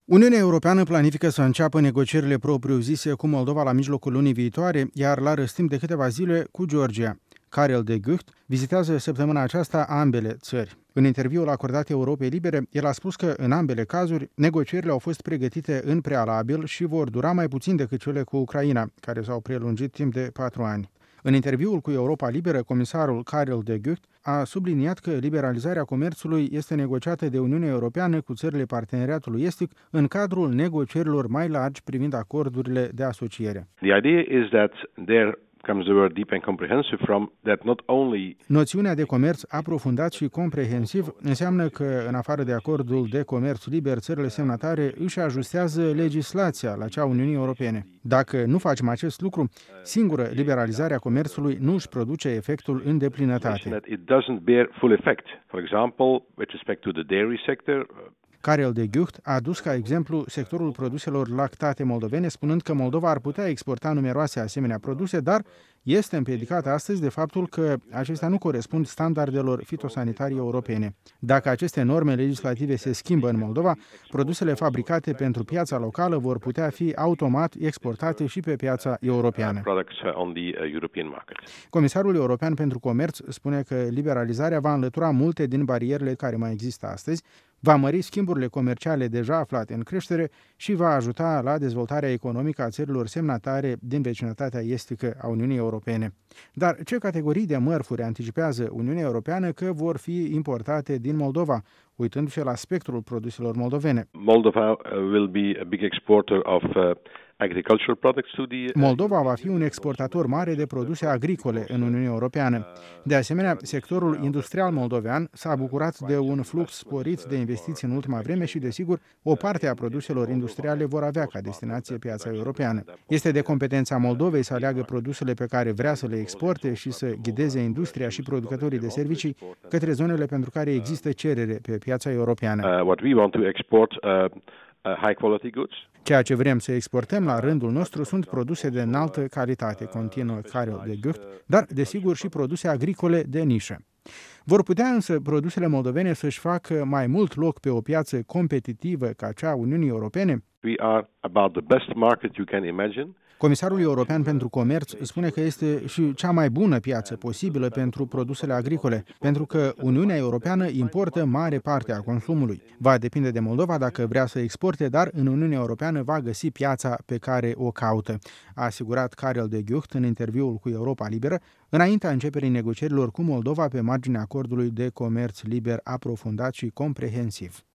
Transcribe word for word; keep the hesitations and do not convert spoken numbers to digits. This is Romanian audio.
Uniunea Europeană planifică să înceapă negocierile propriu-zise cu Moldova la mijlocul lunii viitoare, iar la răstimp de câteva zile cu Georgia. Karel de Gucht vizitează săptămâna aceasta ambele țări. În interviul acordat Europei Libere, el a spus că în ambele cazuri negocierile au fost pregătite în prealabil și vor dura mai puțin decât cele cu Ucraina, care s-au prelungit timp de patru ani. În interviul cu Europa Liberă, comisarul Karel de Gucht a subliniat că liberalizarea comerțului este negociată de Uniunea Europeană cu țările parteneriatului estic în cadrul negocierilor mai largi privind acordurile de asociere. The idea is that there comes the word deep and comprehensive from that not only Noțiunea de comerț aprofundat și comprehensiv înseamnă că, în afară de acordul de comerț liber, țările semnatare își ajustează legislația la cea a Uniunii Europene. Dacă nu facem acest lucru, singură liberalizarea comerțului nu își produce efectul în deplinătate. that it doesn't bear full effect. For example, with respect to the dairy sector, Karel de Gucht a adus ca exemplu sectorul produselor lactate moldovene, spunând că Moldova ar putea exporta numeroase asemenea produse, dar este împiedicată astăzi de faptul că acestea nu corespund standardelor fitosanitare europene. Dacă aceste norme legislative se schimbă în Moldova, produsele fabricate pentru piața locală vor putea fi automat exportate și pe piața europeană. products uh, on the uh, European market. Comisarul European pentru Comerț spune că liberalizarea va înlătura multe din barierele care mai există astăzi, va mări schimburile comerciale deja aflate în creștere și va ajuta la dezvoltarea economică a țărilor semnatare din vecinătatea estică a Uniunii Europene. Dar ce categorii de mărfuri anticipează Uniunea Europeană că vor fi importate din Moldova, uitându-se la spectrul produselor moldovene? Moldova uh, will be a big exporter of uh, agricultural products to the uh, Moldova va fi un exportator mare de produse agricole în Uniunea Europeană. De asemenea, sectorul industrial moldovean s-a bucurat de un flux sporit de investiții în ultima vreme și, desigur, o parte a produselor industriale vor avea ca destinație piața europeană. Este de competența Moldovei să aleagă produsele pe care vrea să le exporte și să ghideze industria și producătorii de servicii către zonele pentru care există cerere pe piața europeană. uh, what we want to export uh, uh, high quality goods. Ceea ce vrem să exportăm la rândul nostru sunt produse de înaltă calitate, continuă Karel de Gucht, dar, desigur, și produse agricole de nișă. Vor putea însă produsele moldovene să-și facă mai mult loc pe o piață competitivă ca cea a Uniunii Europene? We are about the best market you can imagine. Comisarul European pentru Comerț spune că este și cea mai bună piață posibilă pentru produsele agricole, pentru că Uniunea Europeană importă mare parte a consumului. Va depinde de Moldova dacă vrea să exporte, dar în Uniunea Europeană va găsi piața pe care o caută, a asigurat Karel de Gucht în interviul cu Europa Liberă, înaintea începerii negocierilor cu Moldova pe marginea acordului de comerț liber aprofundat și comprehensiv.